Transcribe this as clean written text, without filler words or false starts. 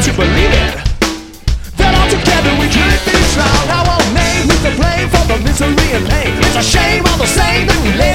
you believe it? That all together we could be strong. Our own name with the blame for the misery and pain. It's a shame all the same that we live